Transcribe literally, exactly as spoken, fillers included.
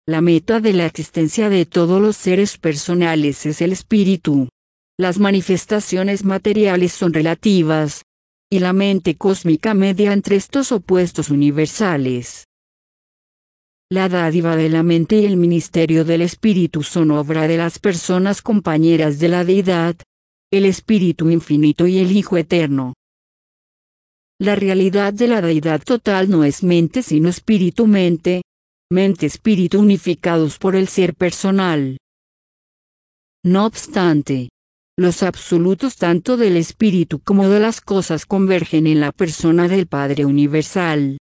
La meta de la existencia de todos los seres personales es el espíritu. Las manifestaciones materiales son relativas, y la mente cósmica media entre estos opuestos universales. La dádiva de la mente y el ministerio del espíritu son obra de las personas compañeras de la deidad, el Espíritu Infinito y el Hijo Eterno. La realidad de la deidad total no es mente sino espíritu-mente, mente-espíritu unificados por el ser personal. No obstante, los absolutos tanto del espíritu como de las cosas convergen en la persona del Padre Universal.